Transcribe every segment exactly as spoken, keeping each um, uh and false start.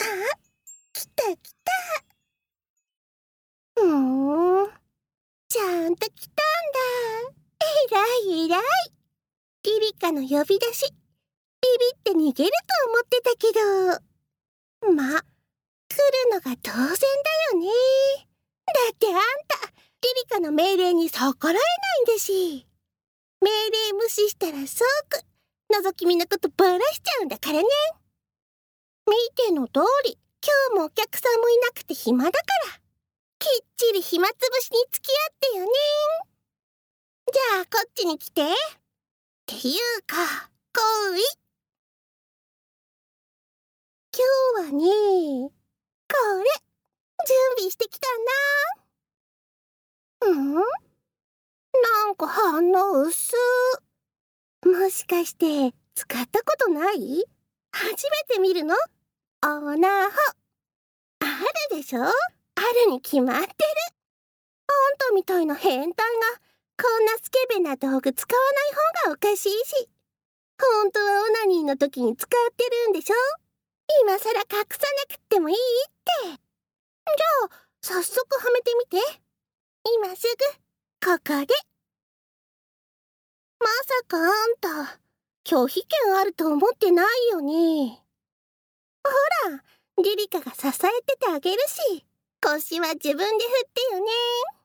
来た来た。うーん、ちゃんと来たんだ。えらいえらい。リリカの呼び出し、ビビって逃げると思ってたけど、ま、来るのが当然だよね。だってあんた、リリカの命令に逆らえないんだし。命令無視したら即、覗き見のことばらしちゃうんだからね。見ての通り、今日もお客さんもいなくて暇だから、きっちり暇つぶしに付き合ってよね。じゃあこっちに来て。っていうか、来い。今日はね、これ、準備してきたんだ。ん？なんか反応薄。もしかして、使ったことない？初めて見るの？オナホ。あるでしょ？あるに決まってる。あんたみたいな変態が、こんなスケベな道具使わない方がおかしいし。本当はオナニーの時に使ってるんでしょ？今さら隠さなくってもいいって。じゃあ、早速はめてみて。今すぐ、ここで。まさかあんた、拒否権あると思ってないよね。ほら、リリカが支えててあげるし、腰は自分で振ってよね。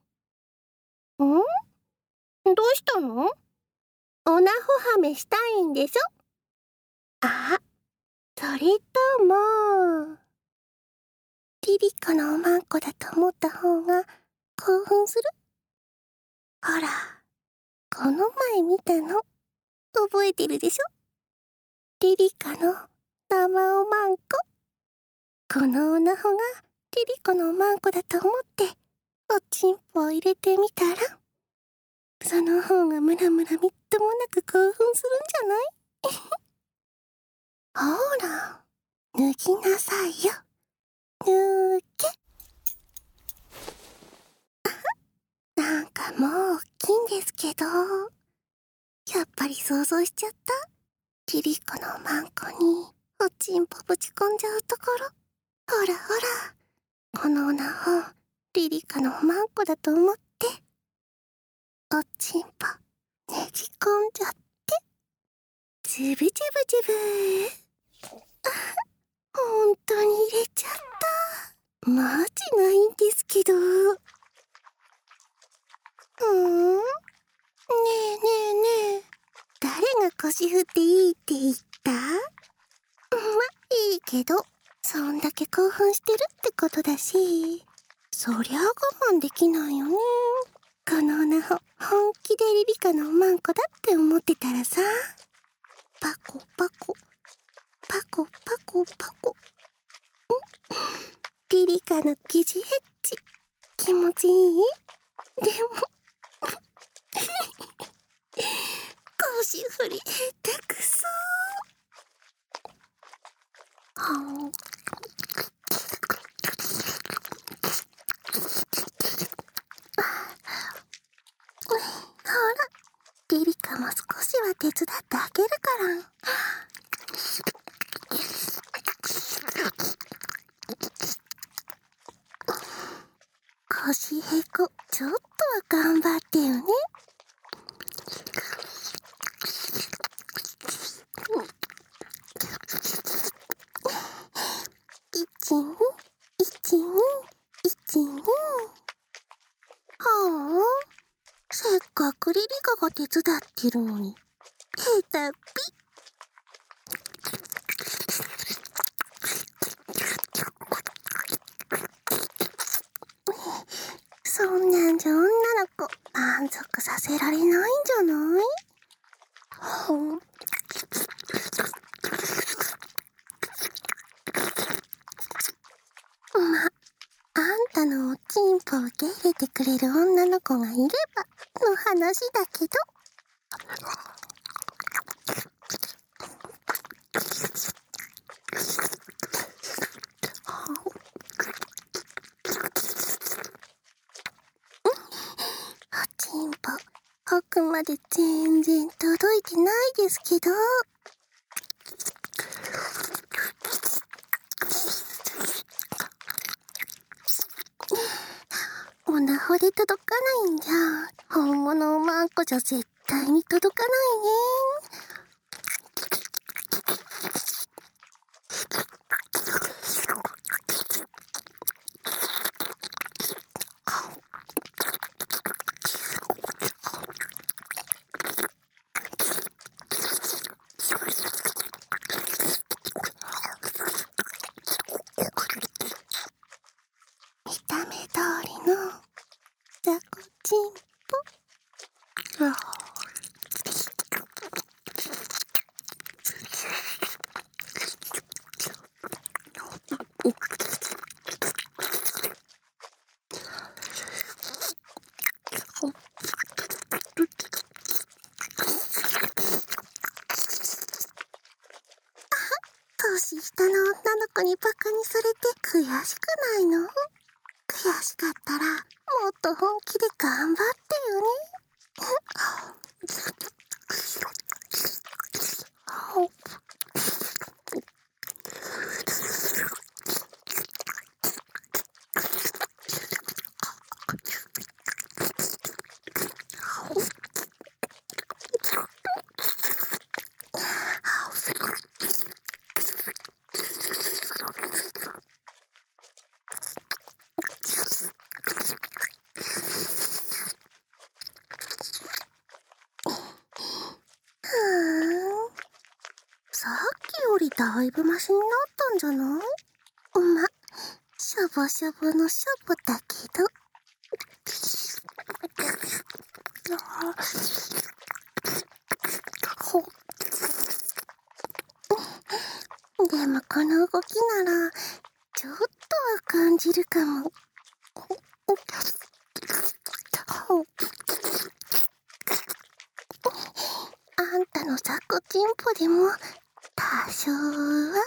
ん？どうしたの？オナホはめしたいんでしょ？あ、それとも、リリカのおまんこだと思った方が興奮する？ほら、この前見たの、覚えてるでしょ？リリカの生おまんこ。このオナホがリリカのおまんこだと思って、おちんぽを入れてみたら、その方がムラムラみっともなく興奮するんじゃない？ほら、脱ぎなさいよ。脱げ。なんかもう大きいんですけど、やっぱり想像しちゃった。リリカのおまんこにおちんぽぶち込んじゃうところ。ほらほら、このオナホ、リリカのおまんこだと思って、おちんぽねじ込んじゃって、ズブズブズブ。あ、ほんとに入れちゃった。マジないんですけど。うーん？ねえねえねえ、誰が腰振っていいって言った？ま、いいけど、そんだけ興奮してるってことだし、そりゃ我慢できないよね。このオナホ、本気でリリカのおまんこだって思ってたらさ、パコパコ、パコパコパコ。ん？リリカの疑似エッチ、気持ちいい？でも、腰振り下手くそ。はん。ほら、リリカも少しは手伝ってあげるから。腰へこ、ちょっとは頑張ってよね。いちに、いちに、いちに。はあ、せっかくリリカが手伝ってるのに、下手っぴ。そんなんじゃ女の子満足させられないんじゃない？ほん。ま、あんたのおちんぽを受け入れてくれる女の子がいればの話だけど。おちんぽ、奥まで全然届いてないですけど。 こで届かないんじゃ、本物のマンコじゃ絶対に届かないね。見た目通りのザコチンポ。うわ年下の女の子にバカにされて悔しくないの？悔しかったらもっと本気で頑張ってよね。さっきよりだいぶマシになったんじゃない？ま、しょぼしょぼのしょぼだけど。でもこの動きならちょっとは感じるかも。あんたの雑魚チンポでも多少は。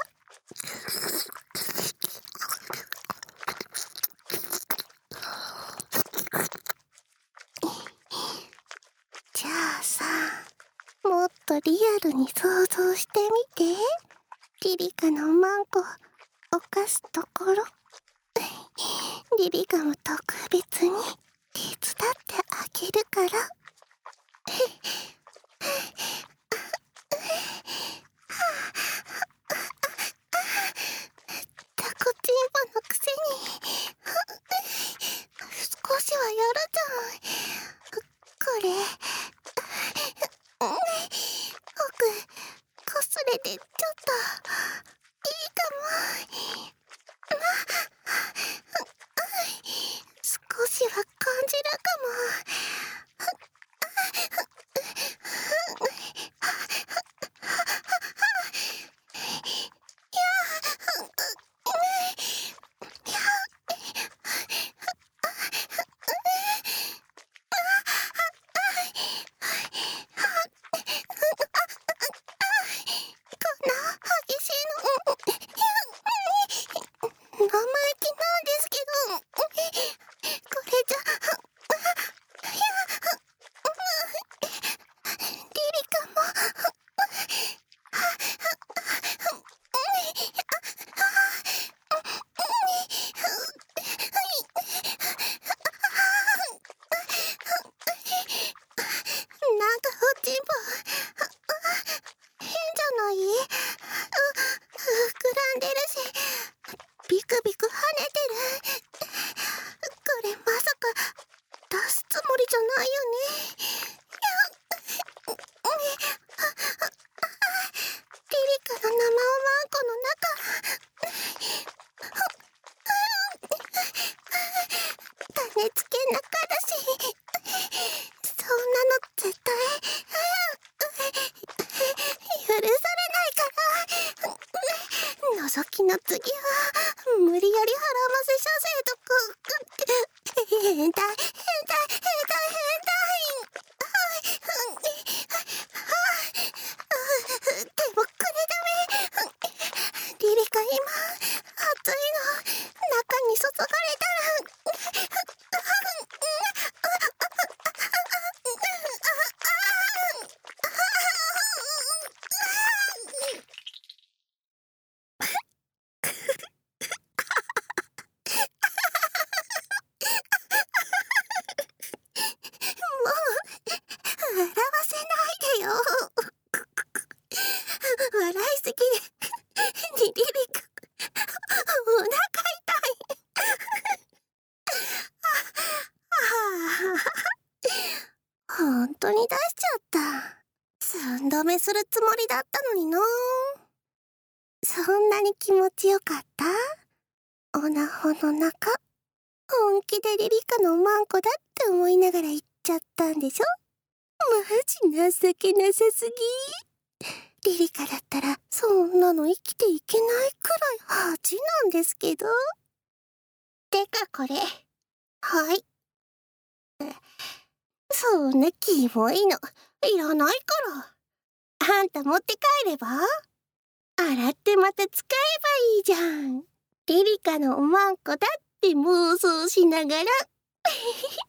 じゃあさ、もっとリアルに想像してみて。リリカのマンコを犯すところ。リリカも特別に手伝ってあげるから。タコチンポのくせに少しはやるじゃん。これ奥こすれてちょっといいかも。少しは感じるかも。激しいの生意気なんですけど、これじゃリリカもなんかフッチンポ変じゃない？う、膨らんでるしビクビク跳ねてる。これまさか出すつもりじゃないよね。リリカの生おまんこの中種付けなからし、そんなの絶対許されないから。覗きの次は無理やり腹ませ射精とか。変態変態変態変態。でもこれダメ。リリカ今熱いの中に注がれたらそんなに気持ちよかった？オナホの中、本気でリリカのマンコだって思いながら言っちゃったんでしょ？マジ情けなさすぎ。リリカだったらそんなの生きていけないくらい恥なんですけど。てかこれ、はい。そんなキモいのいらないから。あんた持って帰れば？洗ってまた使えばいいじゃん。リリカのおまんこだって妄想しながら。